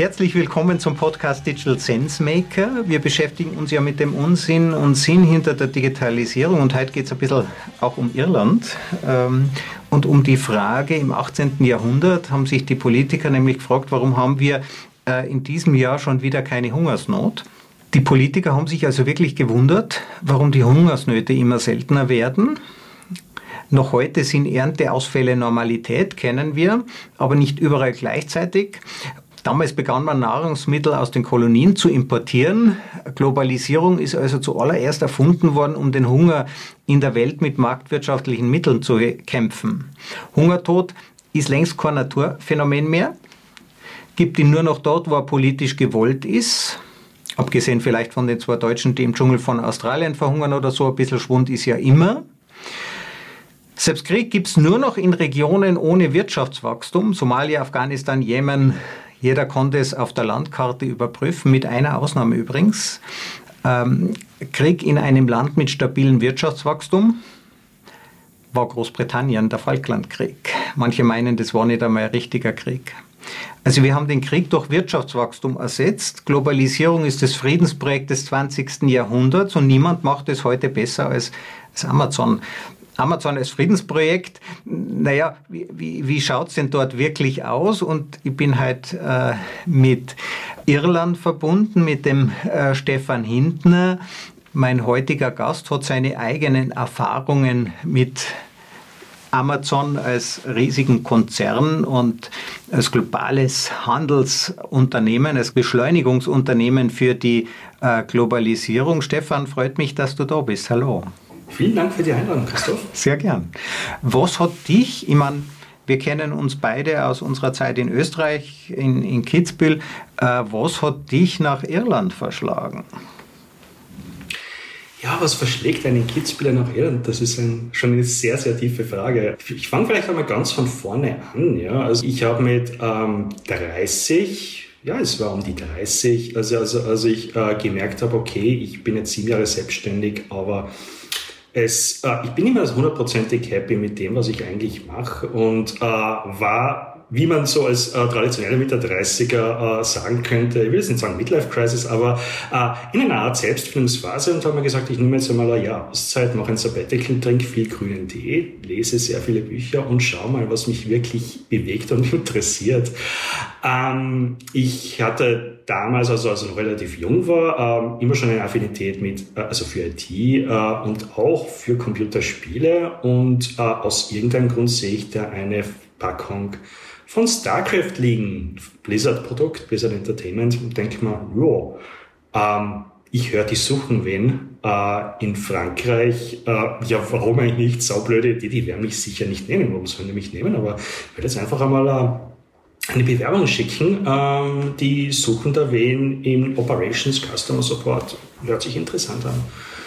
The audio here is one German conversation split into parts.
Herzlich willkommen zum Podcast Digital Sense Maker. Wir beschäftigen uns ja mit dem Unsinn und Sinn hinter der Digitalisierung und heute geht es ein bisschen auch um Irland und um die Frage, im 18. Jahrhundert haben sich die Politiker nämlich gefragt, warum haben wir in diesem Jahr schon wieder keine Hungersnot? Die Politiker haben sich also wirklich gewundert, warum die Hungersnöte immer seltener werden. Noch heute sind Ernteausfälle Normalität, kennen wir, aber nicht überall gleichzeitig. Damals begann man Nahrungsmittel aus den Kolonien zu importieren. Globalisierung ist also zuallererst erfunden worden, um den Hunger in der Welt mit marktwirtschaftlichen Mitteln zu bekämpfen. Hungertod ist längst kein Naturphänomen mehr, gibt ihn nur noch dort, wo er politisch gewollt ist. Abgesehen vielleicht von den 2 Deutschen, die im Dschungel von Australien verhungern oder so, ein bisschen Schwund ist ja immer. Selbst Krieg gibt es nur noch in Regionen ohne Wirtschaftswachstum, Somalia, Afghanistan, Jemen. Jeder konnte es auf der Landkarte überprüfen, mit einer Ausnahme übrigens. Krieg in einem Land mit stabilem Wirtschaftswachstum war Großbritannien, der Falklandkrieg. Manche meinen, das war nicht einmal ein richtiger Krieg. Also wir haben den Krieg durch Wirtschaftswachstum ersetzt. Globalisierung ist das Friedensprojekt des 20. Jahrhunderts und niemand macht es heute besser als Amazon. Amazon als Friedensprojekt, naja, wie schaut es denn dort wirklich aus? Und ich bin halt mit Irland verbunden, mit dem Stefan Hintner. Mein heutiger Gast hat seine eigenen Erfahrungen mit Amazon als riesigen Konzern und als globales Handelsunternehmen, als Beschleunigungsunternehmen für die Globalisierung. Stefan, freut mich, dass du da bist. Hallo. Vielen Dank für die Einladung, Christoph. Sehr gern. Was hat dich, ich meine, wir kennen uns beide aus unserer Zeit in Österreich, in Kitzbühel, was hat dich nach Irland verschlagen? Ja, was verschlägt einen Kitzbüheler nach Irland? Das ist schon eine sehr, sehr tiefe Frage. Ich fange vielleicht einmal ganz von vorne an. Ja? Also ich habe mit 30... Ja, es war um die 30, also ich gemerkt habe, okay, ich bin jetzt 7 Jahre selbstständig, aber ich bin immer 100%ig happy mit dem, was ich eigentlich mache und war, wie man so als traditioneller Mitte 30er sagen könnte, ich will jetzt nicht sagen Midlife-Crisis, aber in einer Art Selbstfindungsphase und habe mir gesagt, ich nehme jetzt einmal ein Jahr Auszeit, mache ein Sabbatical, trinke viel grünen Tee, lese sehr viele Bücher und schaue mal, was mich wirklich bewegt und interessiert. Ich hatte damals, also als ich noch relativ jung war, immer schon eine Affinität für IT und auch für Computerspiele und aus irgendeinem Grund sehe ich da eine Packung von StarCraft liegen, Blizzard-Produkt, Blizzard Entertainment und denke mir, ich höre, die suchen wen in Frankreich. Ja, warum eigentlich nicht? Saublöde Idee, die werden mich sicher nicht nehmen. Warum sollen die mich nehmen? Aber ich werde jetzt einfach einmal eine Bewerbung schicken. Die suchen da wen im Operations Customer Support. Hört sich interessant an.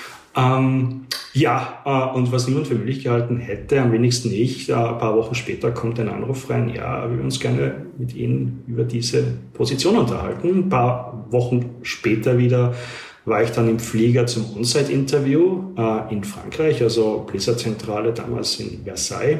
Und was niemand für möglich gehalten hätte, am wenigsten ich, ein paar Wochen später kommt ein Anruf rein, ja, wir würden uns gerne mit Ihnen über diese Position unterhalten. Ein paar Wochen später wieder war ich dann im Flieger zum On-Site-Interview in Frankreich, also Blizzard-Zentrale damals in Versailles.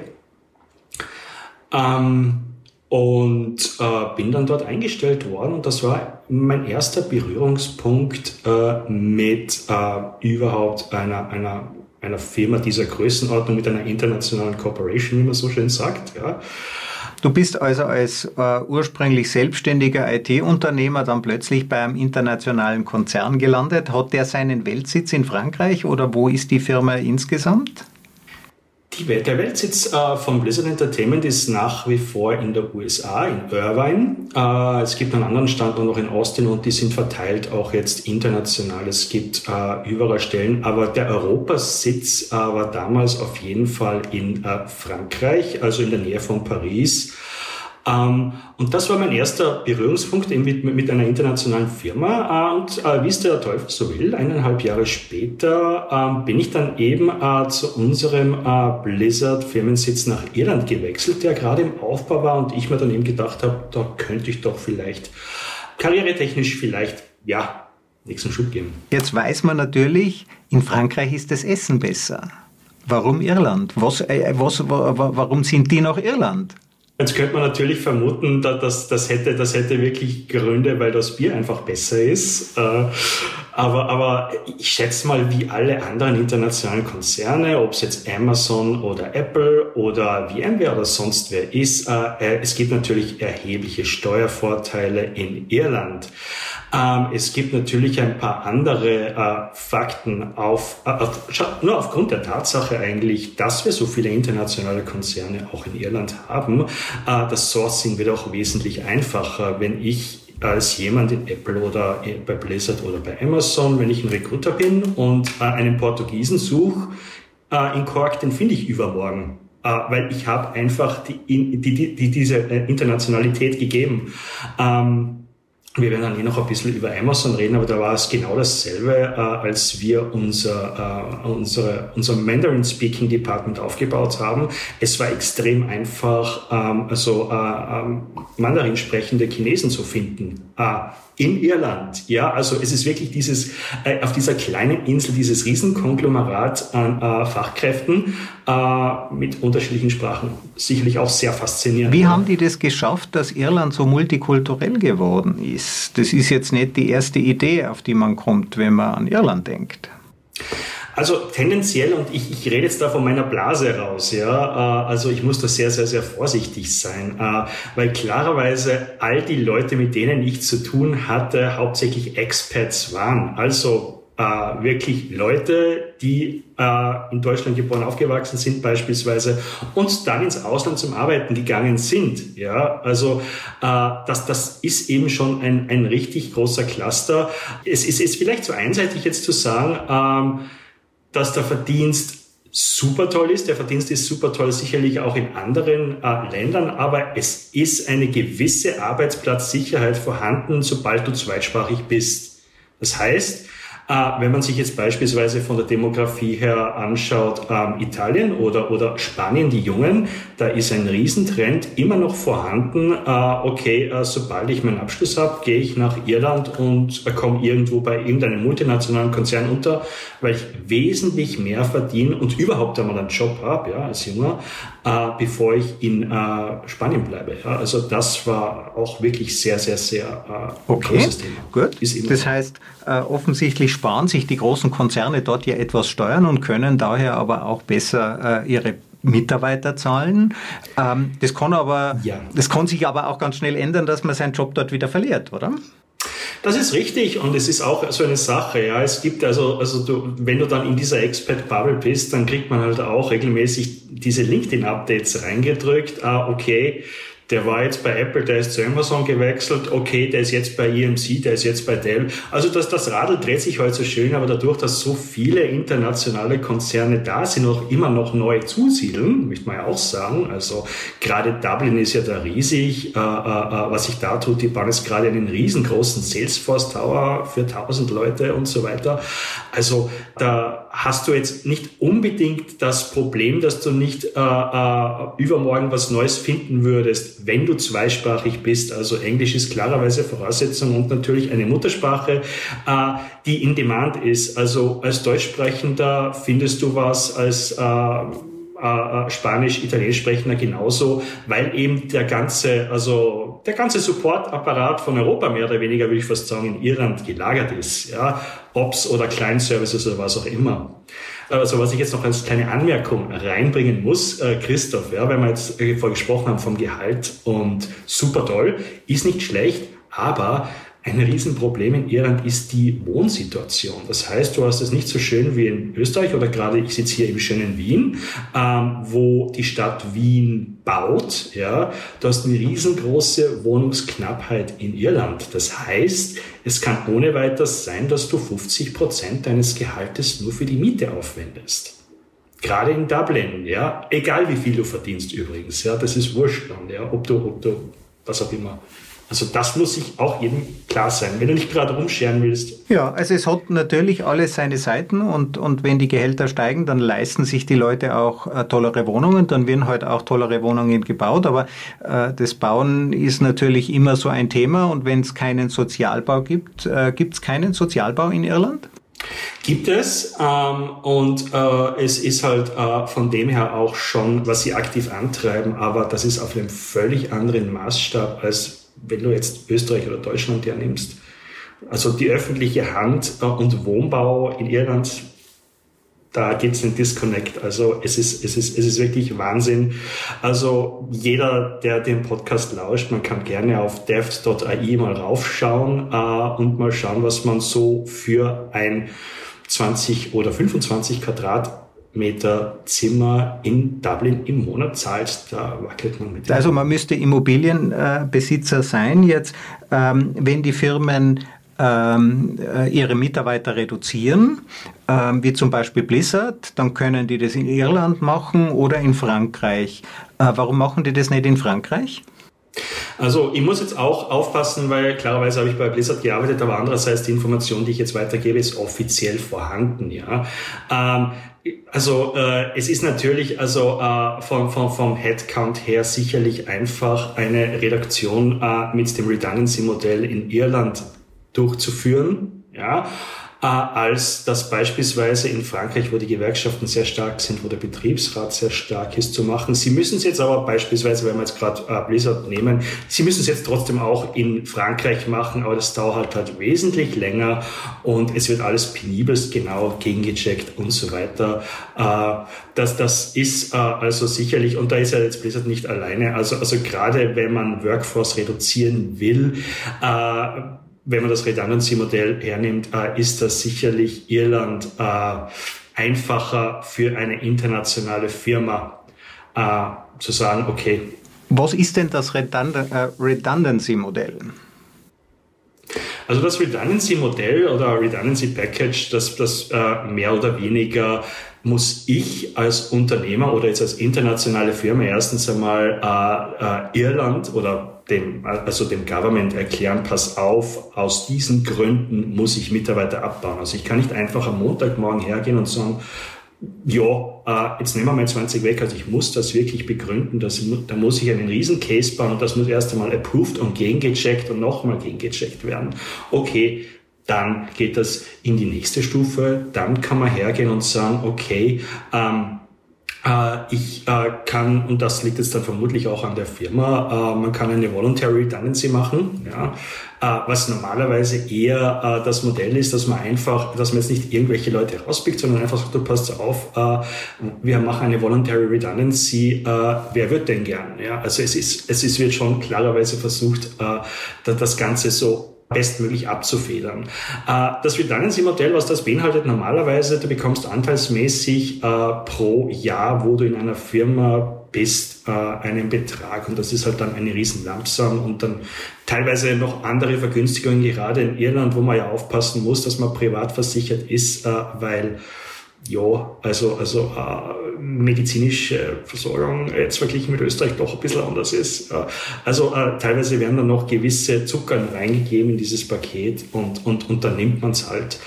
Und bin dann dort eingestellt worden und das war mein erster Berührungspunkt mit überhaupt einer Firma dieser Größenordnung, mit einer internationalen Corporation, wie man so schön sagt. Ja. Du bist also als ursprünglich selbstständiger IT-Unternehmer dann plötzlich bei einem internationalen Konzern gelandet. Hat der seinen Weltsitz in Frankreich oder wo ist die Firma insgesamt? Der Weltsitz von Blizzard Entertainment ist nach wie vor in der USA, in Irvine. Es gibt einen anderen Standort noch in Austin und die sind verteilt auch jetzt international. Es gibt überall Stellen, aber der Europasitz war damals auf jeden Fall in Frankreich, also in der Nähe von Paris. Und das war mein erster Berührungspunkt eben mit einer internationalen Firma. Und wie es der Teufel so will, 1,5 Jahre später bin ich dann eben zu unserem Blizzard-Firmensitz nach Irland gewechselt, der gerade im Aufbau war und ich mir dann eben gedacht habe, da könnte ich doch vielleicht karrieretechnisch nächsten Schub geben. Jetzt weiß man natürlich, in Frankreich ist das Essen besser. Warum Irland? Warum sind die nach Irland? Jetzt könnte man natürlich vermuten, dass das hätte wirklich Gründe, weil das Bier einfach besser ist. Aber ich schätze mal, wie alle anderen internationalen Konzerne, ob es jetzt Amazon oder Apple oder VMware oder sonst wer ist, es gibt natürlich erhebliche Steuervorteile in Irland. Es gibt natürlich ein paar andere Fakten nur aufgrund der Tatsache eigentlich, dass wir so viele internationale Konzerne auch in Irland haben. Das Sourcing wird auch wesentlich einfacher, wenn ich als jemand in Apple oder bei Blizzard oder bei Amazon, wenn ich ein Recruiter bin und einen Portugiesen suche in Cork, den finde ich übermorgen. Weil ich habe einfach diese Internationalität gegeben. Wir werden dann noch ein bisschen über Amazon reden, aber da war es genau dasselbe, als wir unser Mandarin Speaking Department aufgebaut haben. Es war extrem einfach, Mandarin sprechende Chinesen zu finden. In Irland, ja, also es ist wirklich auf dieser kleinen Insel, dieses Riesenkonglomerat an Fachkräften mit unterschiedlichen Sprachen. Sicherlich auch sehr faszinierend. Wie haben die das geschafft, dass Irland so multikulturell geworden ist? Das ist jetzt nicht die erste Idee, auf die man kommt, wenn man an Irland denkt. Also tendenziell, und ich rede jetzt da von meiner Blase raus, ja, also ich muss da sehr, sehr, sehr vorsichtig sein, weil klarerweise all die Leute, mit denen ich zu tun hatte, hauptsächlich Expats waren, also wirklich Leute, die in Deutschland geboren, aufgewachsen sind beispielsweise und dann ins Ausland zum Arbeiten gegangen sind. Ja, also das ist eben schon ein richtig großer Cluster. Es ist vielleicht so einseitig jetzt zu sagen, dass der Verdienst super toll ist. Der Verdienst ist super toll, sicherlich auch in anderen Ländern, aber es ist eine gewisse Arbeitsplatzsicherheit vorhanden, sobald du zweitsprachig bist. Das heißt, wenn man sich jetzt beispielsweise von der Demografie her anschaut, Italien oder Spanien, die Jungen, da ist ein Riesentrend immer noch vorhanden. Sobald ich meinen Abschluss habe, gehe ich nach Irland und komme irgendwo bei irgendeinem multinationalen Konzern unter, weil ich wesentlich mehr verdiene und überhaupt einmal einen Job habe, ja, als Junger, bevor ich in Spanien bleibe. Ja. Also das war auch wirklich sehr, sehr, sehr großes Thema. Gut. Das heißt, offensichtlich sparen sich die großen Konzerne dort ja etwas Steuern und können daher aber auch besser ihre Mitarbeiter zahlen. Das kann sich aber auch ganz schnell ändern, dass man seinen Job dort wieder verliert, oder? Das ist richtig und es ist auch so eine Sache, ja. Es gibt wenn du dann in dieser Expat-Bubble bist, dann kriegt man halt auch regelmäßig diese LinkedIn-Updates reingedrückt. Der war jetzt bei Apple, der ist zu Amazon gewechselt, der ist jetzt bei EMC, der ist jetzt bei Dell. Also das Radl dreht sich heute so schön, aber dadurch, dass so viele internationale Konzerne da sind, auch immer noch neu zusiedeln, möchte man ja auch sagen. Also gerade Dublin ist ja da riesig, was sich da tut. Die bauen jetzt gerade einen riesengroßen Salesforce Tower für 1000 Leute und so weiter. Also da hast du jetzt nicht unbedingt das Problem, dass du nicht übermorgen was Neues finden würdest, wenn du zweisprachig bist. Also Englisch ist klarerweise Voraussetzung und natürlich eine Muttersprache, die in Demand ist. Also als Deutschsprechender findest du was, als Spanisch, Italienisch sprechender genauso, weil eben der ganze Supportapparat von Europa mehr oder weniger, würde ich fast sagen, in Irland gelagert ist. Ja, Ops oder Client-Services oder was auch immer. Also was ich jetzt noch als kleine Anmerkung reinbringen muss, Christoph, ja, weil wir jetzt vorher gesprochen haben vom Gehalt und super toll, ist nicht schlecht, aber ein Riesenproblem in Irland ist die Wohnsituation. Das heißt, du hast es nicht so schön wie in Österreich oder gerade ich sitze hier im schönen Wien, wo die Stadt Wien baut. Ja, du hast eine riesengroße Wohnungsknappheit in Irland. Das heißt, es kann ohne weiteres sein, dass du 50% deines Gehaltes nur für die Miete aufwendest. Gerade in Dublin, ja, egal wie viel du verdienst übrigens, ja, das ist wurscht dann, ja, ob du was auch immer. Also das muss sich auch jedem klar sein, wenn du nicht gerade rumscheren willst. Ja, also es hat natürlich alles seine Seiten und wenn die Gehälter steigen, dann leisten sich die Leute auch tollere Wohnungen, dann werden halt auch tollere Wohnungen gebaut, aber das Bauen ist natürlich immer so ein Thema und wenn es keinen Sozialbau gibt, gibt es keinen Sozialbau in Irland? Gibt es und es ist halt von dem her auch schon, was sie aktiv antreiben, aber das ist auf einem völlig anderen Maßstab, als wenn du jetzt Österreich oder Deutschland hernimmst. Also die öffentliche Hand und Wohnbau in Irland, da gibt es einen Disconnect. Also es ist wirklich Wahnsinn. Also jeder, der den Podcast lauscht, man kann gerne auf deft.ai mal raufschauen und mal schauen, was man so für ein 20 oder 25 Quadratmeter Zimmer in Dublin im Monat zahlt. Da wackelt man mit. Also man müsste Immobilienbesitzer sein. Jetzt, wenn die Firmen ihre Mitarbeiter reduzieren, wie zum Beispiel Blizzard, dann können die das in Irland machen oder in Frankreich. Warum machen die das nicht in Frankreich? Also ich muss jetzt auch aufpassen, weil klarerweise habe ich bei Blizzard gearbeitet, aber andererseits die Information, die ich jetzt weitergebe, ist offiziell vorhanden. Ja. Es ist natürlich vom Headcount her sicherlich einfach eine Reduktion mit dem Redundancy-Modell in Irland durchzuführen, ja, als das beispielsweise in Frankreich, wo die Gewerkschaften sehr stark sind, wo der Betriebsrat sehr stark ist, zu machen. Sie müssen es jetzt aber beispielsweise, wenn wir jetzt gerade Blizzard nehmen, Sie müssen es jetzt trotzdem auch in Frankreich machen, aber das dauert halt wesentlich länger und es wird alles penibelst genau gegengecheckt und so weiter. Das ist also sicherlich, und da ist ja jetzt Blizzard nicht alleine, also gerade wenn man Workforce reduzieren will, wenn man das Redundancy-Modell hernimmt, ist das sicherlich Irland einfacher für eine internationale Firma zu sagen, okay. Was ist denn das Redundancy-Modell? Also das Redundancy-Modell oder Redundancy-Package, das mehr oder weniger muss ich als Unternehmer oder jetzt als internationale Firma erstens einmal Irland oder dem Government erklären, pass auf, aus diesen Gründen muss ich Mitarbeiter abbauen. Also ich kann nicht einfach am Montagmorgen hergehen und sagen, ja, jetzt nehmen wir mal 20 weg. Also ich muss das wirklich begründen. Da muss ich einen riesen Case bauen und das muss erst einmal approved und gegengecheckt und nochmal gegengecheckt werden. Okay, dann geht das in die nächste Stufe. Dann kann man hergehen und sagen, okay, ich kann, und das liegt jetzt dann vermutlich auch an der Firma, man kann eine Voluntary Redundancy machen, ja, was normalerweise eher das Modell ist, dass man jetzt nicht irgendwelche Leute rauspickt, sondern einfach sagt, du passt auf, wir machen eine Voluntary Redundancy, wer wird denn gern? Ja, also es wird schon klarerweise versucht, das Ganze so bestmöglich abzufedern. Das Redundancy-Modell, was das beinhaltet, normalerweise, du bekommst anteilsmäßig pro Jahr, wo du in einer Firma bist, einen Betrag und das ist halt dann eine riesen Lump Sum und dann teilweise noch andere Vergünstigungen, gerade in Irland, wo man ja aufpassen muss, dass man privat versichert ist, weil medizinische Versorgung jetzt verglichen mit Österreich doch ein bisschen anders ist. Teilweise werden dann noch gewisse Zuckern reingegeben in dieses Paket und dann nimmt man es halt.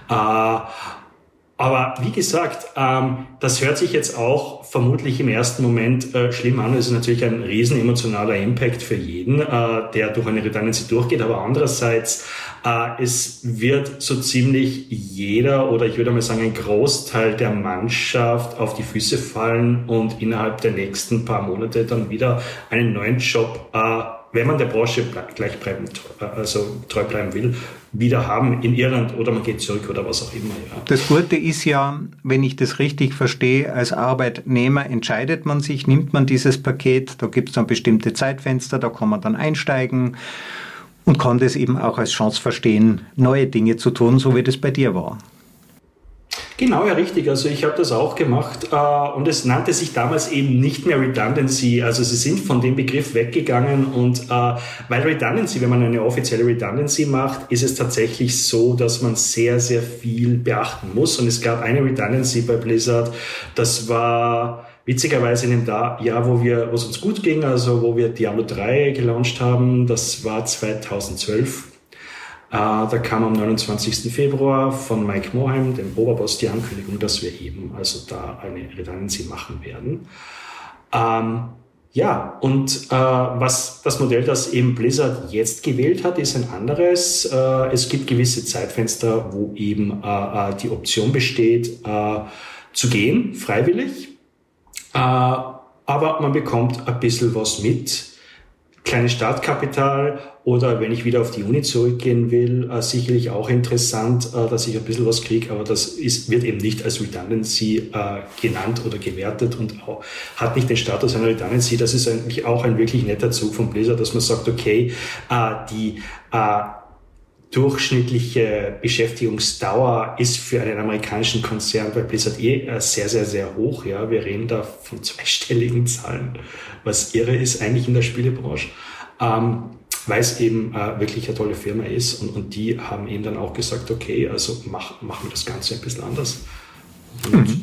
Aber wie gesagt, das hört sich jetzt auch vermutlich im ersten Moment schlimm an. Es ist natürlich ein riesen emotionaler Impact für jeden, der durch eine Redundancy durchgeht. Aber andererseits, es wird so ziemlich jeder oder ich würde mal sagen ein Großteil der Mannschaft auf die Füße fallen und innerhalb der nächsten paar Monate dann wieder einen neuen Job, wenn man der Branche treu bleiben will, wieder haben in Irland oder man geht zurück oder was auch immer. Ja. Das Gute ist ja, wenn ich das richtig verstehe, als Arbeitnehmer entscheidet man sich, nimmt man dieses Paket, da gibt es dann bestimmte Zeitfenster, da kann man dann einsteigen und kann das eben auch als Chance verstehen, neue Dinge zu tun, so wie das bei dir war. Genau, ja, richtig. Also ich habe das auch gemacht und es nannte sich damals eben nicht mehr Redundancy. Also sie sind von dem Begriff weggegangen und weil Redundancy, wenn man eine offizielle Redundancy macht, ist es tatsächlich so, dass man sehr, sehr viel beachten muss. Und es gab eine Redundancy bei Blizzard, das war witzigerweise in dem Jahr, wo es uns gut ging, also wo wir Diablo 3 gelauncht haben, das war 2012. Da kam am 29. Februar von Mike Moheim, dem Oberboss, die Ankündigung, dass wir eben also da eine Redundancy machen werden. Ja, und was das Modell, das eben Blizzard jetzt gewählt hat, ist ein anderes. Es gibt gewisse Zeitfenster, wo eben die Option besteht, zu gehen, freiwillig. Aber man bekommt ein bisschen was mit. Kleines Startkapital oder wenn ich wieder auf die Uni zurückgehen will, sicherlich auch interessant, dass ich ein bisschen was kriege, aber das wird eben nicht als Redundancy genannt oder gewertet und auch, hat nicht den Status einer Redundancy. Das ist eigentlich auch ein wirklich netter Zug von Blizzard, dass man sagt, okay, die durchschnittliche Beschäftigungsdauer ist für einen amerikanischen Konzern bei Blizzard sehr, sehr, sehr hoch. Ja, wir reden da von zweistelligen Zahlen, was irre ist eigentlich in der Spielebranche, weil es eben wirklich eine tolle Firma ist und die haben eben dann auch gesagt, okay, also machen wir das Ganze ein bisschen anders. Und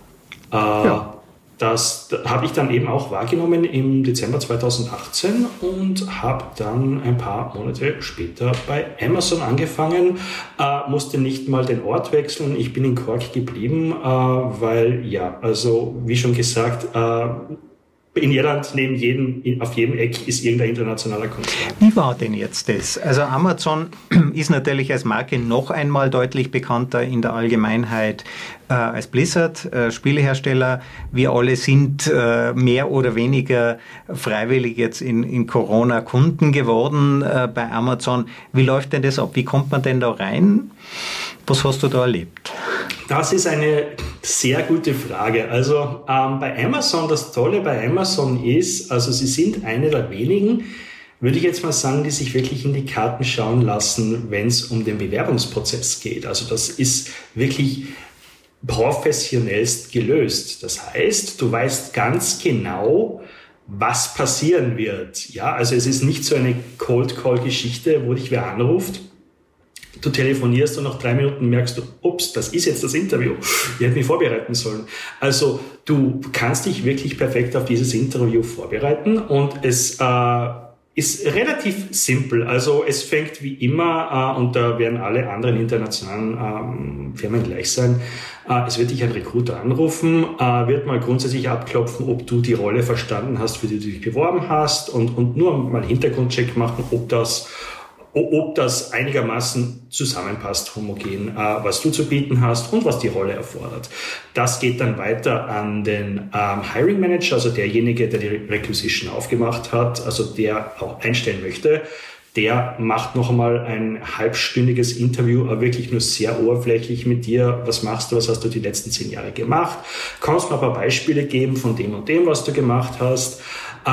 das habe ich dann eben auch wahrgenommen im Dezember 2018 und habe dann ein paar Monate später bei Amazon angefangen, musste nicht mal den Ort wechseln. Ich bin in Cork geblieben, weil, also wie schon gesagt, in Irland auf jedem Eck ist irgendein internationaler Konzern. Wie war denn jetzt das? Also Amazon ist natürlich als Marke noch einmal deutlich bekannter in der Allgemeinheit als Blizzard, Spielehersteller. Wir alle sind mehr oder weniger freiwillig jetzt in Corona Kunden geworden bei Amazon. Wie läuft denn das ab? Wie kommt man denn da rein? Was hast du da erlebt? Das ist eine sehr gute Frage. Also bei Amazon, das Tolle bei Amazon ist, also sie sind eine der wenigen, würde ich jetzt mal sagen, die sich wirklich in die Karten schauen lassen, wenn es um den Bewerbungsprozess geht. Also das ist wirklich professionellst gelöst. Das heißt, du weißt ganz genau, was passieren wird. Ja, also es ist nicht so eine Cold-Call-Geschichte, wo dich wer anruft. Du telefonierst und nach 3 Minuten merkst du, ups, das ist jetzt das Interview. Ich hätte mich vorbereiten sollen. Also du kannst dich wirklich perfekt auf dieses Interview vorbereiten und es ist relativ simpel. Also es fängt wie immer, und da werden alle anderen internationalen Firmen gleich sein, es wird dich ein Recruiter anrufen, wird mal grundsätzlich abklopfen, ob du die Rolle verstanden hast, für die du dich beworben hast und nur mal einen Hintergrundcheck machen, ob das einigermaßen zusammenpasst, homogen, was du zu bieten hast und was die Rolle erfordert. Das geht dann weiter an den Hiring Manager, also derjenige, der die Requisition aufgemacht hat, also der auch einstellen möchte. Der macht noch einmal ein halbstündiges Interview, aber wirklich nur sehr oberflächlich mit dir. Was machst du? Was hast du die letzten 10 Jahre gemacht? Kannst mir ein paar Beispiele geben von dem und dem, was du gemacht hast?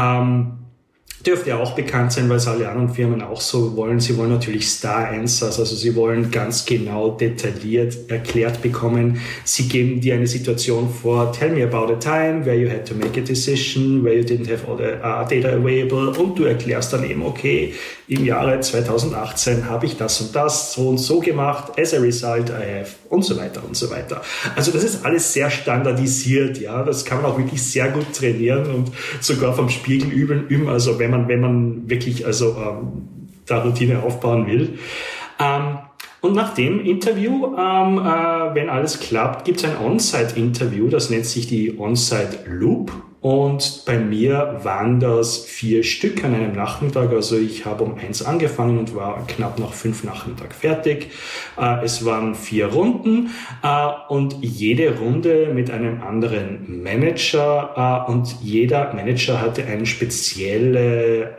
Dürfte ja auch bekannt sein, weil es alle anderen Firmen auch so wollen. Sie wollen natürlich Star Answers, also sie wollen ganz genau detailliert erklärt bekommen. Sie geben dir eine Situation vor, tell me about a time where you had to make a decision, where you didn't have all the data available und du erklärst dann eben, okay, im Jahre 2018 habe ich das und das so und so gemacht, as a result I have und so weiter und so weiter. Also das ist alles sehr standardisiert, ja, das kann man auch wirklich sehr gut trainieren und sogar vom Spiegel üben, also wenn man wirklich da Routine aufbauen will. Und nach dem Interview, wenn alles klappt, gibt es ein On-Site-Interview, das nennt sich die On-Site-Loop. Und bei mir waren das 4 Stück an einem Nachmittag. Also ich habe um 1 angefangen und war knapp nach 5 Nachmittag fertig. Es waren 4 Runden und jede Runde mit einem anderen Manager. Und jeder Manager hatte ein spezielles,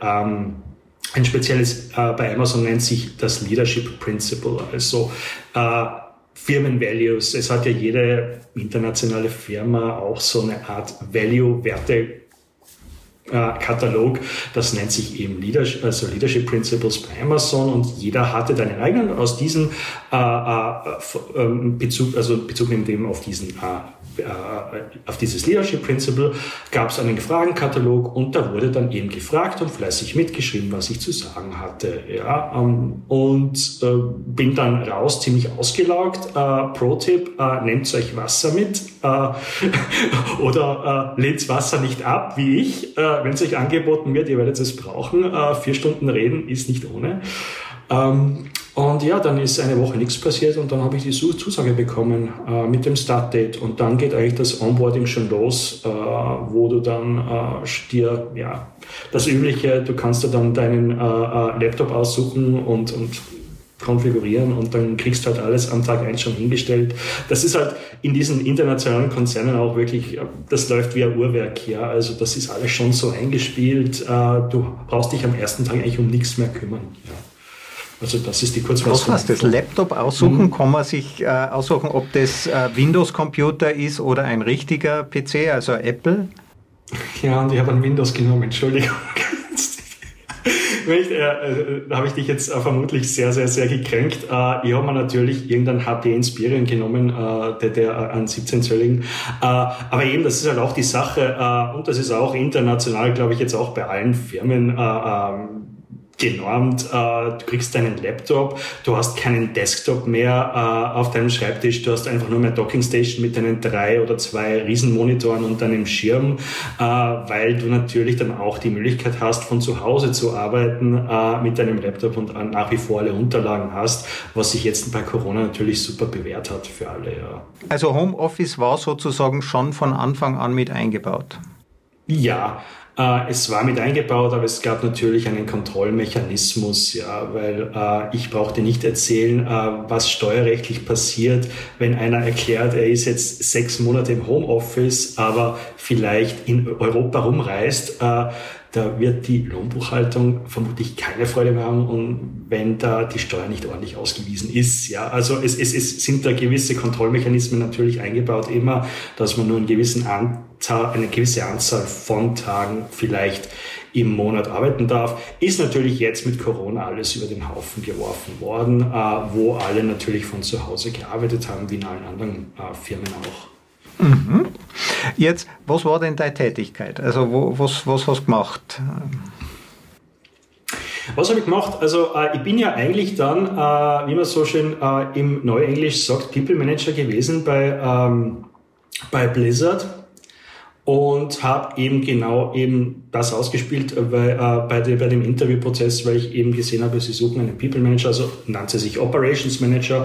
bei Amazon nennt sich das Leadership Principle. Also Firmen-Values. Es hat ja jede internationale Firma auch so eine Art Value-Werte-Katalog. Das nennt sich eben Leadership Principles bei Amazon und jeder hatte seinen eigenen. Aus diesem Bezug nimmt eben auf dieses Leadership Principle gab es einen Fragenkatalog und da wurde dann eben gefragt und fleißig mitgeschrieben, was ich zu sagen hatte. Ja, und bin dann raus, ziemlich ausgelaugt. Pro-Tipp, nehmt euch Wasser mit oder lehnt Wasser nicht ab, wie ich. Wenn es euch angeboten wird, ihr werdet es brauchen. 4 Stunden reden ist nicht ohne. Und ja, dann ist eine Woche nichts passiert und dann habe ich die Zusage bekommen mit dem Startdate. Und dann geht eigentlich das Onboarding schon los, wo du dann dir, ja, das Übliche, du kannst dir dann deinen Laptop aussuchen und konfigurieren und dann kriegst du halt alles am Tag 1 schon hingestellt. Das ist halt in diesen internationalen Konzernen auch wirklich, das läuft wie ein Uhrwerk, ja. Also das ist alles schon so eingespielt. Du brauchst dich am ersten Tag eigentlich um nichts mehr kümmern, ja. Also das ist die Kurzfassung. Was das Laptop aussuchen? Kann man sich aussuchen, ob das Windows-Computer ist oder ein richtiger PC, also Apple? Ja, und ich habe ein Windows genommen, Entschuldigung. Da habe ich dich jetzt vermutlich sehr, sehr, sehr gekränkt. Ich habe mir natürlich irgendeinen HP Inspiron genommen, der an 17-Zölligen. Aber eben, das ist halt auch die Sache, und das ist auch international, glaube ich, jetzt auch bei allen Firmen genormt. Du kriegst deinen Laptop, du hast keinen Desktop mehr auf deinem Schreibtisch, du hast einfach nur mehr Dockingstation mit deinen 3 oder 2 Riesenmonitoren und deinem Schirm, weil du natürlich dann auch die Möglichkeit hast, von zu Hause zu arbeiten mit deinem Laptop und nach wie vor alle Unterlagen hast, was sich jetzt bei Corona natürlich super bewährt hat für alle. Ja. Also Homeoffice war sozusagen schon von Anfang an mit eingebaut? Ja, es war mit eingebaut, aber es gab natürlich einen Kontrollmechanismus, ja, weil ich brauchte nicht erzählen, was steuerrechtlich passiert, wenn einer erklärt, er ist jetzt 6 Monate im Homeoffice, aber vielleicht in Europa rumreist. Da wird die Lohnbuchhaltung vermutlich keine Freude mehr haben, und wenn da die Steuer nicht ordentlich ausgewiesen ist. Ja, also es sind da gewisse Kontrollmechanismen natürlich eingebaut, immer, dass man nur eine gewisse Anzahl von Tagen vielleicht im Monat arbeiten darf. Ist natürlich jetzt mit Corona alles über den Haufen geworfen worden, wo alle natürlich von zu Hause gearbeitet haben, wie in allen anderen Firmen auch. Mhm. Jetzt, was war denn deine Tätigkeit? Also was hast du gemacht? Was habe ich gemacht? Also ich bin ja eigentlich dann, wie man so schön im Neuenglisch sagt, People Manager gewesen bei Blizzard und habe eben genau eben das ausgespielt bei dem Interviewprozess, weil ich eben gesehen habe, sie suchen einen People Manager, also nannte sich Operations Manager.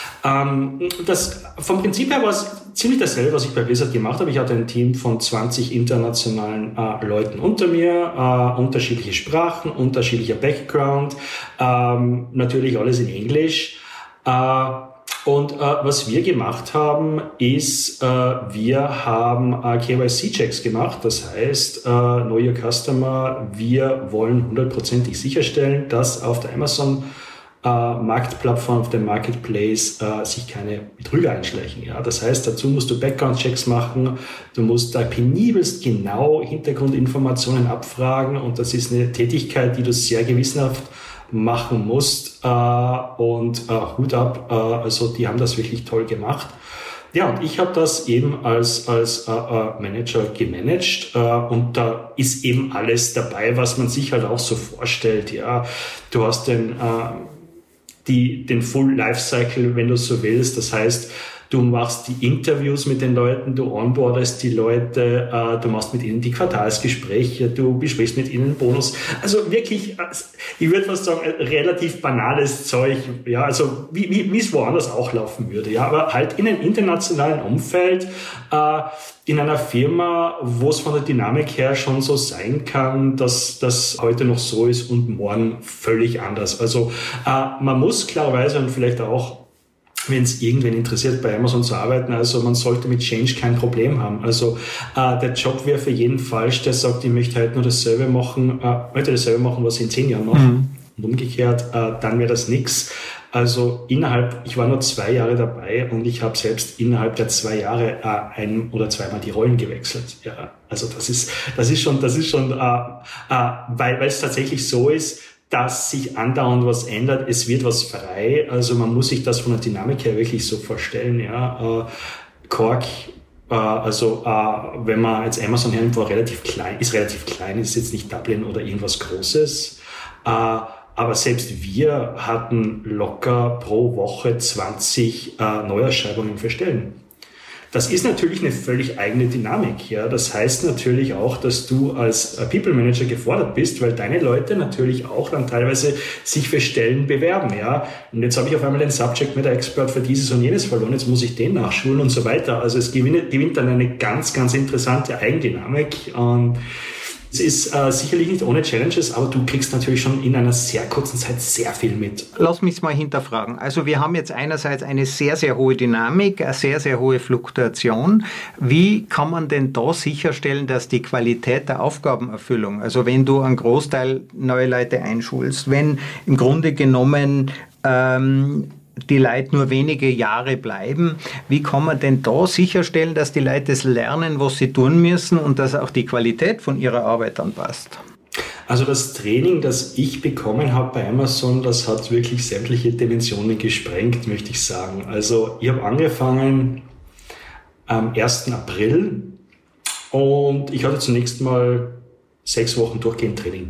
Vom Prinzip her war es ziemlich dasselbe, was ich bei Blizzard gemacht habe. Ich hatte ein Team von 20 internationalen Leuten unter mir, unterschiedliche Sprachen, unterschiedlicher Background, natürlich alles in Englisch. Und was wir gemacht haben, ist, wir haben KYC-Checks gemacht. Das heißt, Know Your Customer, wir wollen 100% sicherstellen, dass auf der Amazon Marktplattform, auf dem Marketplace sich keine Betrüger einschleichen. Ja? Das heißt, dazu musst du Background-Checks machen, du musst da penibelst genau Hintergrundinformationen abfragen, und das ist eine Tätigkeit, die du sehr gewissenhaft machen musst, und Hut ab, also die haben das wirklich toll gemacht. Ja, und ich habe das eben als Manager gemanagt, und da ist eben alles dabei, was man sich halt auch so vorstellt. Ja, du hast den Full Lifecycle, wenn du so willst. Das heißt, du machst die Interviews mit den Leuten, du onboardest die Leute, du machst mit ihnen die Quartalsgespräche, du besprichst mit ihnen Bonus. Also wirklich, ich würde fast sagen, relativ banales Zeug, ja, also wie es woanders auch laufen würde, ja, aber halt in einem internationalen Umfeld, in einer Firma, wo es von der Dynamik her schon so sein kann, dass das heute noch so ist und morgen völlig anders. Also man muss klarerweise, und vielleicht auch, wenn es irgendwen interessiert, bei Amazon zu arbeiten, also man sollte mit Change kein Problem haben. Also der Job wäre für jeden falsch, der sagt, ich möchte heute nur dasselbe machen, was ich in 10 Jahren mache. Und umgekehrt, dann wäre das nix. Also ich war nur 2 Jahre dabei, und ich habe selbst innerhalb der 2 Jahre 1- oder 2-mal die Rollen gewechselt. Ja, also das ist schon, weil es tatsächlich so ist, dass sich andauernd was ändert, es wird was frei, also man muss sich das von der Dynamik her wirklich so vorstellen, ja. Cork, wenn man jetzt Amazon hernimmt, war relativ klein, ist jetzt nicht Dublin oder irgendwas Großes, aber selbst wir hatten locker pro Woche 20 Neuausschreibungen für Stellen. Das ist natürlich eine völlig eigene Dynamik. Ja, das heißt natürlich auch, dass du als People Manager gefordert bist, weil deine Leute natürlich auch dann teilweise sich für Stellen bewerben. Ja, und jetzt habe ich auf einmal den Subject Matter Expert für dieses und jenes verloren. Jetzt muss ich den nachschulen und so weiter. Also es gewinnt dann eine ganz, ganz interessante Eigendynamik. Es ist sicherlich nicht ohne Challenges, aber du kriegst natürlich schon in einer sehr kurzen Zeit sehr viel mit. Lass mich es mal hinterfragen. Also wir haben jetzt einerseits eine sehr, sehr hohe Dynamik, eine sehr, sehr hohe Fluktuation. Wie kann man denn da sicherstellen, dass die Qualität der Aufgabenerfüllung, also wenn du einen Großteil neue Leute einschulst, wenn im Grunde genommen die Leute nur wenige Jahre bleiben. Wie kann man denn da sicherstellen, dass die Leute das lernen, was sie tun müssen und dass auch die Qualität von ihrer Arbeit dann passt? Also das Training, das ich bekommen habe bei Amazon, das hat wirklich sämtliche Dimensionen gesprengt, möchte ich sagen. Also ich habe angefangen am 1. April und ich hatte zunächst mal 6 Wochen durchgehend Training.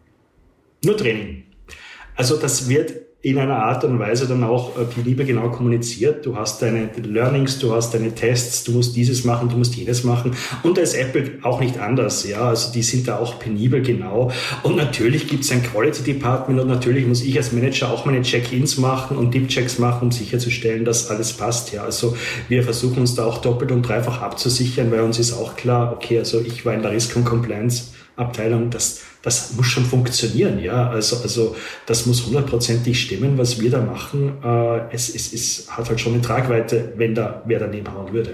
Nur Training. Also das wird in einer Art und Weise dann auch die Liebe genau kommuniziert. Du hast deine Learnings, du hast deine Tests, du musst dieses machen, du musst jenes machen. Und da ist Apple auch nicht anders. Ja, also die sind da auch penibel genau. Und natürlich gibt es ein Quality Department und natürlich muss ich als Manager auch meine Check-ins machen und Deep-Checks machen, um sicherzustellen, dass alles passt. Ja, also wir versuchen uns da auch doppelt und dreifach abzusichern, weil uns ist auch klar, okay, also ich war in der Risk- und Compliance-Abteilung, das muss schon funktionieren, ja. Also das muss 100%ig stimmen, was wir da machen. Es hat halt schon eine Tragweite, wenn da wer daneben hauen würde.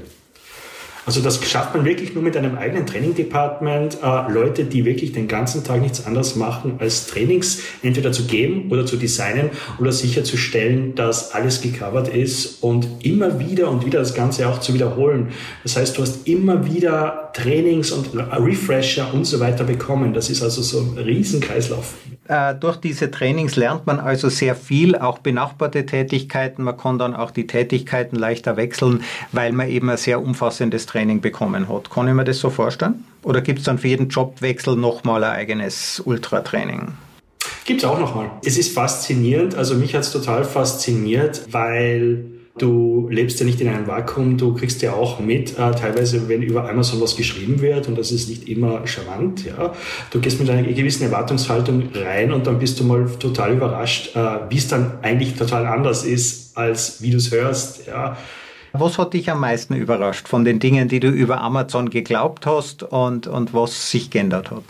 Also das schafft man wirklich nur mit einem eigenen Training-Department, Leute, die wirklich den ganzen Tag nichts anderes machen, als Trainings entweder zu geben oder zu designen oder sicherzustellen, dass alles gecovert ist und immer wieder das Ganze auch zu wiederholen. Das heißt, du hast immer wieder Trainings und Refresher und so weiter bekommen. Das ist also so ein Riesenkreislauf. Durch diese Trainings lernt man also sehr viel, auch benachbarte Tätigkeiten. Man kann dann auch die Tätigkeiten leichter wechseln, weil man eben ein sehr umfassendes Training bekommen hat. Kann ich mir das so vorstellen? Oder gibt es dann für jeden Jobwechsel nochmal ein eigenes Ultratraining? Gibt es auch nochmal. Es ist faszinierend, also mich hat es total fasziniert, weil du lebst ja nicht in einem Vakuum, du kriegst ja auch mit, teilweise, wenn über Amazon was geschrieben wird, und das ist nicht immer charmant, ja. Du gehst mit einer gewissen Erwartungshaltung rein und dann bist du mal total überrascht, wie es dann eigentlich total anders ist, als wie du es hörst, ja. Was hat dich am meisten überrascht von den Dingen, die du über Amazon geglaubt hast und was sich geändert hat?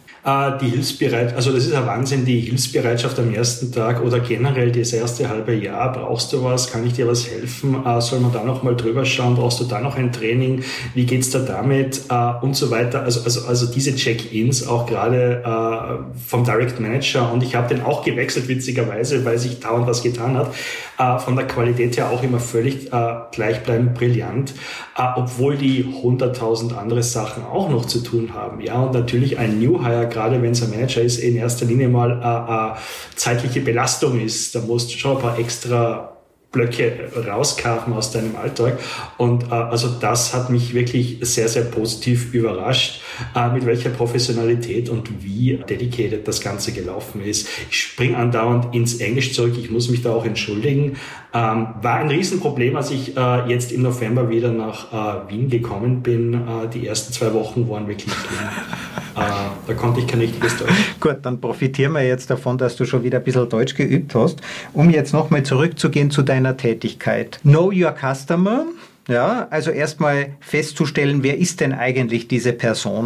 Die Hilfsbereitschaft, also das ist ein Wahnsinn, die Hilfsbereitschaft am ersten Tag oder generell das erste halbe Jahr. Brauchst du was? Kann ich dir was helfen? Soll man da noch mal drüber schauen? Brauchst du da noch ein Training? Wie geht's da damit? Und so weiter. Also diese Check-ins auch gerade vom Direct Manager, und ich habe den auch gewechselt, witzigerweise, weil sich dauernd was getan hat. Von der Qualität her auch immer völlig gleichbleibend brillant, obwohl die 100.000 andere Sachen auch noch zu tun haben. Ja, und natürlich ein New Hire, gerade wenn es ein Manager ist, in erster Linie mal zeitliche Belastung ist. Da musst du schon ein paar extra Blöcke rauskarten aus deinem Alltag. Und also das hat mich wirklich sehr, sehr positiv überrascht, mit welcher Professionalität und wie dedicated das Ganze gelaufen ist. Ich springe andauernd ins Englisch zurück, ich muss mich da auch entschuldigen. War ein Riesenproblem, als ich jetzt im November wieder nach Wien gekommen bin. Die ersten 2 Wochen waren wirklich schlimm. Da konnte ich kein richtiges Deutsch. Gut, dann profitieren wir jetzt davon, dass du schon wieder ein bisschen Deutsch geübt hast. Um jetzt nochmal zurückzugehen zu deiner Tätigkeit. Know your customer. Ja, also erstmal festzustellen, wer ist denn eigentlich diese Person?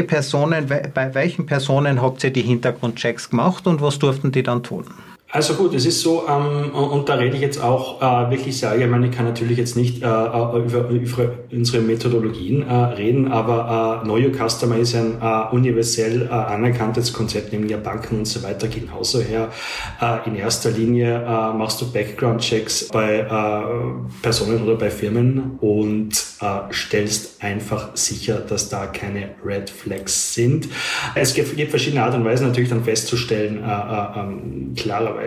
Bei welchen Personen habt ihr die Hintergrundchecks gemacht und was durften die dann tun? Also gut, es ist so, und da rede ich jetzt auch wirklich sehr allgemein, ich kann natürlich jetzt nicht über unsere Methodologien reden, aber Know Your Customer ist ein universell anerkanntes Konzept, nämlich ja Banken und so weiter genauso her. In erster Linie machst du Background-Checks bei Personen oder bei Firmen und stellst einfach sicher, dass da keine Red Flags sind. Es gibt verschiedene Art und Weisen natürlich dann festzustellen, klarerweise,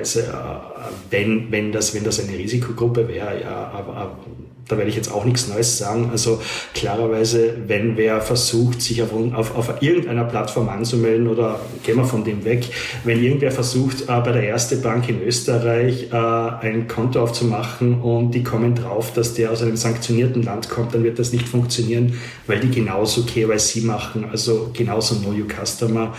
wenn das eine Risikogruppe wäre, ja, aber da werde ich jetzt auch nichts Neues sagen. Also klarerweise, wenn wer versucht, sich auf irgendeiner Plattform anzumelden, oder gehen wir von dem weg, wenn irgendwer versucht, bei der Erste Bank in Österreich ein Konto aufzumachen und die kommen drauf, dass der aus einem sanktionierten Land kommt, dann wird das nicht funktionieren, weil die genauso KYC machen, also genauso Know Your Customer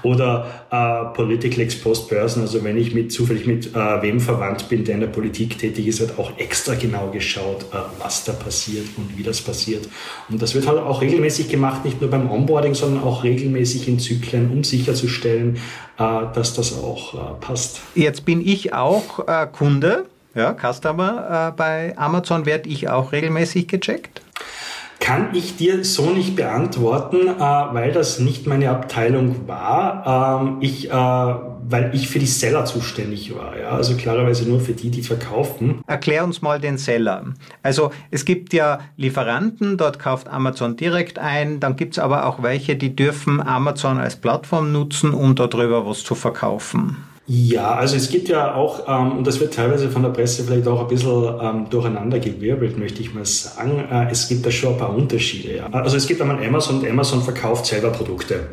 oder Political Exposed Person, also wenn ich zufällig mit wem verwandt bin, der in der Politik tätig ist, wird auch extra genau geschaut, was da passiert und wie das passiert. Und das wird halt auch regelmäßig gemacht, nicht nur beim Onboarding, sondern auch regelmäßig in Zyklen, um sicherzustellen, dass das auch passt. Jetzt bin ich auch Kunde, Customer bei Amazon. Werde ich auch regelmäßig gecheckt? Kann ich dir so nicht beantworten, weil das nicht meine Abteilung war. Weil ich für die Seller zuständig war. Ja? Also klarerweise nur für die verkaufen. Erklär uns mal den Seller. Also es gibt ja Lieferanten, dort kauft Amazon direkt ein. Dann gibt es aber auch welche, die dürfen Amazon als Plattform nutzen, um darüber was zu verkaufen. Ja, also es gibt ja auch, und das wird teilweise von der Presse vielleicht auch ein bisschen durcheinandergewirbelt, möchte ich mal sagen, es gibt da schon ein paar Unterschiede. Ja. Also es gibt einmal Amazon und Amazon verkauft selber Produkte.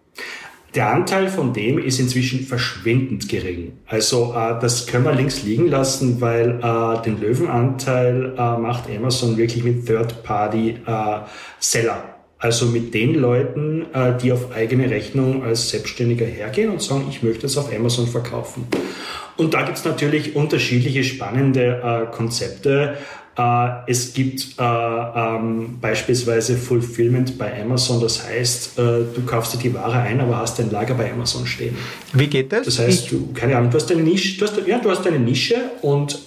Der Anteil von dem ist inzwischen verschwindend gering. Also das können wir links liegen lassen, weil den Löwenanteil macht Amazon wirklich mit Third-Party-Seller. Also mit den Leuten, die auf eigene Rechnung als Selbstständiger hergehen und sagen, ich möchte es auf Amazon verkaufen. Und da gibt es natürlich unterschiedliche spannende Konzepte. Es gibt beispielsweise Fulfillment bei Amazon. Das heißt, du kaufst dir die Ware ein, aber hast dein Lager bei Amazon stehen. Wie geht das? Das heißt, du hast eine Nische, du hast eine Nische und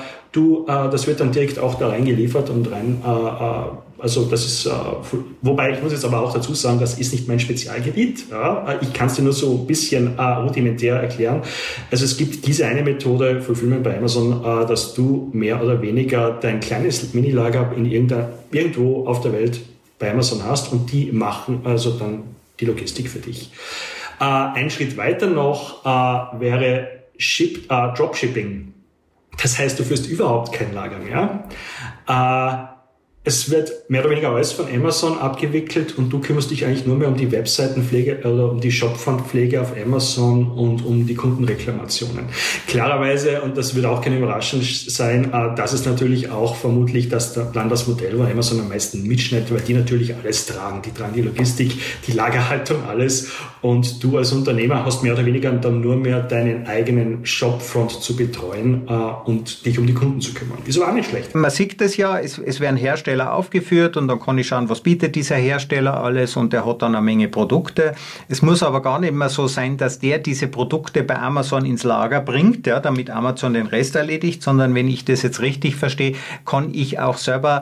das wird dann direkt auch da reingeliefert und rein. Also das ist, wobei ich muss jetzt aber auch dazu sagen, das ist nicht mein Spezialgebiet. Ja. Ich kann es dir nur so ein bisschen rudimentär erklären. Also es gibt diese eine Methode, Fulfillment bei Amazon, dass du mehr oder weniger dein kleines Minilager irgendwo auf der Welt bei Amazon hast und die machen also dann die Logistik für dich. Ein Schritt weiter noch wäre Dropshipping. Das heißt, du führst überhaupt kein Lager mehr. Es wird mehr oder weniger alles von Amazon abgewickelt und du kümmerst dich eigentlich nur mehr um die Webseitenpflege oder um die Shopfrontpflege auf Amazon und um die Kundenreklamationen. Klarerweise, und das wird auch keine Überraschung sein, das ist natürlich auch vermutlich dann das Modell, wo Amazon am meisten mitschneidet, weil die natürlich alles tragen. Die tragen die Logistik, die Lagerhaltung, alles. Und du als Unternehmer hast mehr oder weniger dann nur mehr deinen eigenen Shopfront zu betreuen und dich um die Kunden zu kümmern. Ist aber auch nicht schlecht. Man sieht das ja, es werden Hersteller aufgeführt und dann kann ich schauen, was bietet dieser Hersteller alles und der hat dann eine Menge Produkte. Es muss aber gar nicht mehr so sein, dass der diese Produkte bei Amazon ins Lager bringt, ja, damit Amazon den Rest erledigt, sondern wenn ich das jetzt richtig verstehe, kann ich auch selber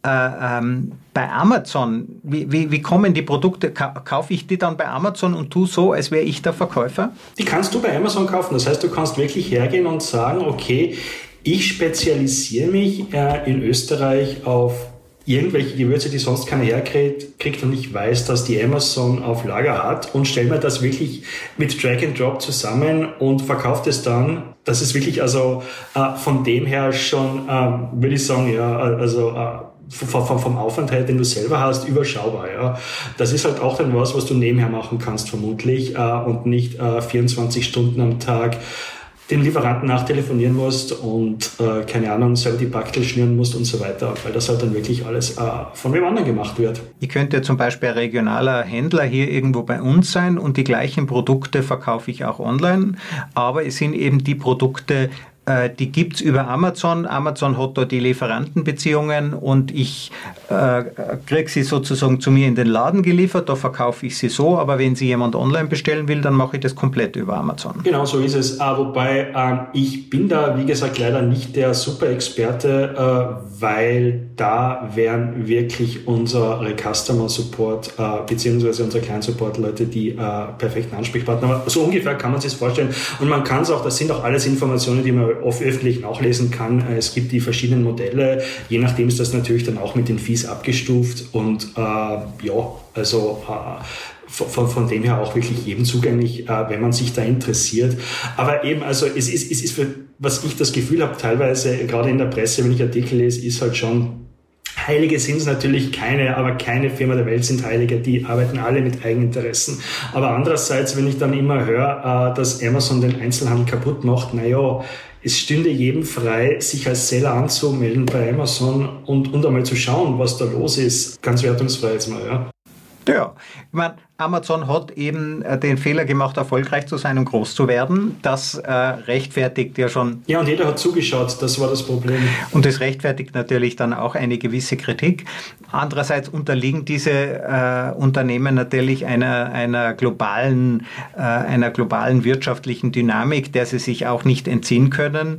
bei Amazon, wie kommen die Produkte, kaufe ich die dann bei Amazon und tu so, als wäre ich der Verkäufer? Die kannst du bei Amazon kaufen, das heißt, du kannst wirklich hergehen und sagen, okay, ich spezialisiere mich in Österreich auf irgendwelche Gewürze, die sonst keiner herkriegt und ich weiß, dass die Amazon auf Lager hat und stelle mir das wirklich mit Drag and Drop zusammen und verkaufe das dann. Das ist wirklich also von dem her schon, würde ich sagen, ja, also vom Aufwand her, den du selber hast, überschaubar. Ja. Das ist halt auch dann was du nebenher machen kannst vermutlich und nicht 24 Stunden am Tag den Lieferanten nachtelefonieren musst und, keine Ahnung, selber die Backtel schnüren musst und so weiter, weil das halt dann wirklich alles von wem anderen gemacht wird. Ich könnte zum Beispiel ein regionaler Händler hier irgendwo bei uns sein und die gleichen Produkte verkaufe ich auch online, aber es sind eben die Produkte, die gibt's über Amazon. Amazon hat da die Lieferantenbeziehungen und ich kriege sie sozusagen zu mir in den Laden geliefert, da verkaufe ich sie so, aber wenn sie jemand online bestellen will, dann mache ich das komplett über Amazon. Genau, so ist es. Wobei ich bin da, wie gesagt, leider nicht der Super-Experte, weil da wären wirklich unsere Customer Support beziehungsweise unsere Client Support Leute die perfekten Ansprechpartner. Aber so ungefähr kann man sich das vorstellen. Und man kann es auch, das sind auch alles Informationen, die man oft öffentlich nachlesen kann. Es gibt die verschiedenen Modelle. Je nachdem ist das natürlich dann auch mit den Fees abgestuft und von dem her auch wirklich jedem zugänglich, wenn man sich da interessiert. Aber eben, also es ist für, was ich das Gefühl habe, teilweise, gerade in der Presse, wenn ich Artikel lese, ist halt schon, Heilige sind es natürlich keine, aber keine Firma der Welt sind Heilige, die arbeiten alle mit Eigeninteressen. Aber andererseits, wenn ich dann immer höre, dass Amazon den Einzelhandel kaputt macht, naja, es stünde jedem frei, sich als Seller anzumelden bei Amazon und einmal zu schauen, was da los ist. Ganz wertungsfrei jetzt mal, ja. Ja, ich meine, Amazon hat eben den Fehler gemacht, erfolgreich zu sein und groß zu werden. Das rechtfertigt ja schon. Ja, und jeder hat zugeschaut, das war das Problem. Und das rechtfertigt natürlich dann auch eine gewisse Kritik. Andererseits unterliegen diese Unternehmen natürlich einer globalen wirtschaftlichen Dynamik, der sie sich auch nicht entziehen können.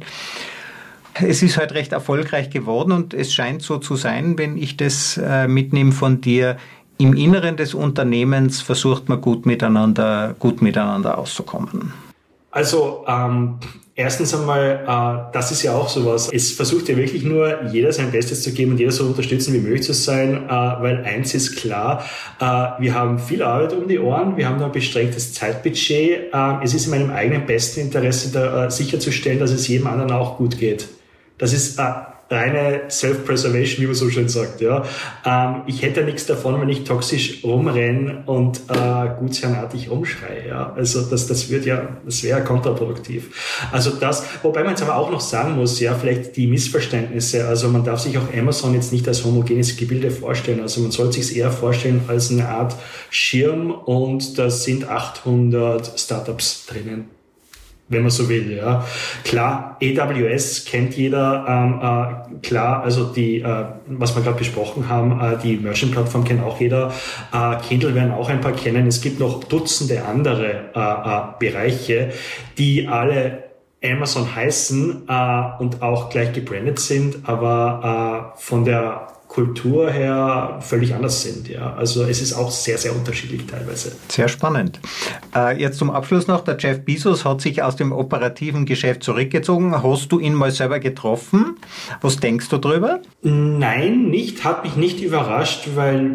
Es ist halt recht erfolgreich geworden und es scheint so zu sein, wenn ich das mitnehme von dir. Im Inneren des Unternehmens versucht man gut miteinander auszukommen. Also erstens einmal, das ist ja auch sowas. Es versucht ja wirklich nur jeder sein Bestes zu geben und jeder soll unterstützen, wie möglich zu sein, weil eins ist klar, wir haben viel Arbeit um die Ohren, wir haben da ein beschränktes Zeitbudget. Es ist in meinem eigenen besten Interesse, sicherzustellen, dass es jedem anderen auch gut geht. Das ist reine Self-Preservation, wie man so schön sagt. Ja. Ich hätte nichts davon, wenn ich toxisch rumrenne und gutsherrenartig rumschreie. Ja. Also das wäre kontraproduktiv. Also wobei man jetzt aber auch noch sagen muss, ja, vielleicht die Missverständnisse. Also man darf sich auch Amazon jetzt nicht als homogenes Gebilde vorstellen. Also man sollte sich es eher vorstellen als eine Art Schirm und da sind 800 Startups drinnen, wenn man so will, ja. Klar, AWS kennt jeder, klar, also die, was wir gerade besprochen haben, die Merchant-Plattform kennt auch jeder, Kindle werden auch ein paar kennen. Es gibt noch Dutzende andere Bereiche, die alle Amazon heißen und auch gleich gebrandet sind, aber von der Kultur her völlig anders sind. Ja. Also es ist auch sehr, sehr unterschiedlich teilweise. Sehr spannend. Jetzt zum Abschluss noch, der Jeff Bezos hat sich aus dem operativen Geschäft zurückgezogen. Hast du ihn mal selber getroffen? Was denkst du drüber? Nein, nicht. Hat mich nicht überrascht,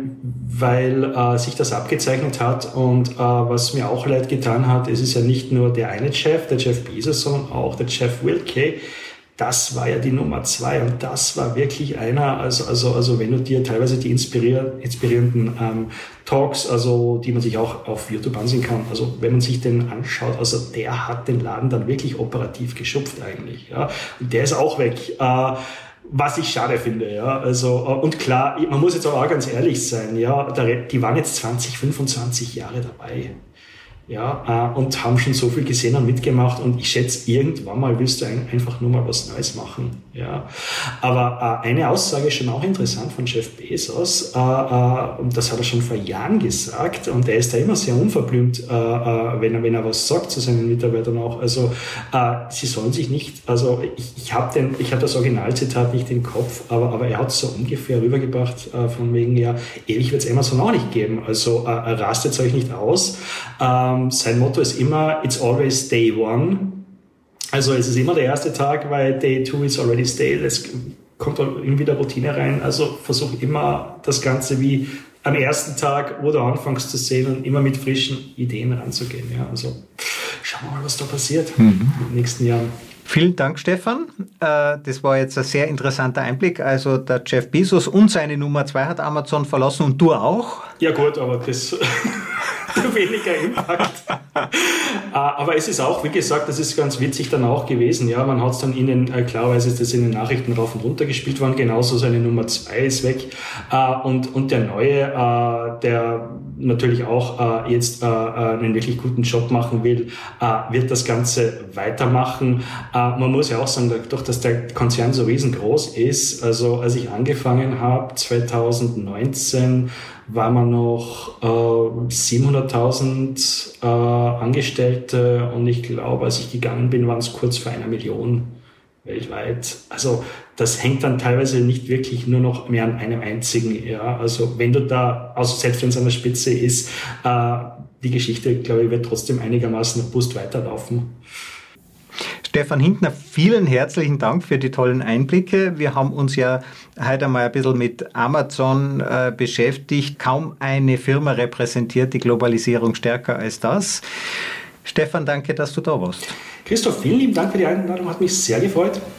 weil sich das abgezeichnet hat und was mir auch leid getan hat, es ist ja nicht nur der eine Chef, der Jeff Bezos, sondern auch der Jeff Wilke. Das war ja die Nummer 2 und das war wirklich einer, also wenn du dir teilweise die inspirierenden Talks, also die man sich auch auf YouTube ansehen kann, also wenn man sich den anschaut, also der hat den Laden dann wirklich operativ geschupft eigentlich, ja, und der ist auch weg. Was ich schade finde, ja, also, und klar, man muss jetzt aber auch ganz ehrlich sein, ja, die waren jetzt 20, 25 Jahre dabei. Ja, und haben schon so viel gesehen und mitgemacht und ich schätze, irgendwann mal willst du einfach nur mal was Neues machen. Ja, aber eine Aussage ist schon auch interessant von Jeff Bezos, und das hat er schon vor Jahren gesagt und er ist da immer sehr unverblümt, wenn er was sagt zu seinen Mitarbeitern auch. Also sie sollen sich nicht, also ich habe das Originalzitat nicht im Kopf, aber er hat es so ungefähr rübergebracht, von wegen, ja, ewig wird es Amazon auch nicht geben, also rastet euch nicht aus. Sein Motto ist immer, it's always day one. Also es ist immer der erste Tag, weil day two is already stale. Es kommt irgendwie der Routine rein. Also versuch immer das Ganze wie am ersten Tag, wo du anfängst zu sehen und immer mit frischen Ideen ranzugehen. Ja, also schauen wir mal, was da passiert in den nächsten Jahren. Vielen Dank, Stefan. Das war jetzt ein sehr interessanter Einblick. Also der Jeff Bezos und seine Nummer 2 hat Amazon verlassen und du auch. Ja gut, aber das weniger Impact. Aber es ist auch, wie gesagt, das ist ganz witzig dann auch gewesen. Ja, man hat es dann klarerweise ist das in den Nachrichten rauf und runter gespielt worden. Genauso seine Nummer 2 ist weg. Und der Neue, der natürlich auch jetzt einen wirklich guten Job machen will, wird das Ganze weitermachen. Man muss ja auch sagen, dadurch, dass der Konzern so riesengroß ist, also als ich angefangen habe, 2019, war man noch 700.000 Angestellte und ich glaube, als ich gegangen bin, waren es kurz vor 1 Million weltweit. Also das hängt dann teilweise nicht wirklich nur noch mehr an einem einzigen. Ja. Also wenn du da, also selbst wenn es an der Spitze ist, die Geschichte, glaube ich, wird trotzdem einigermaßen robust weiterlaufen. Stefan Hintner, vielen herzlichen Dank für die tollen Einblicke. Wir haben uns ja heute einmal ein bisschen mit Amazon beschäftigt. Kaum eine Firma repräsentiert die Globalisierung stärker als das. Stefan, danke, dass du da warst. Christoph, vielen lieben Dank für die Einladung, hat mich sehr gefreut.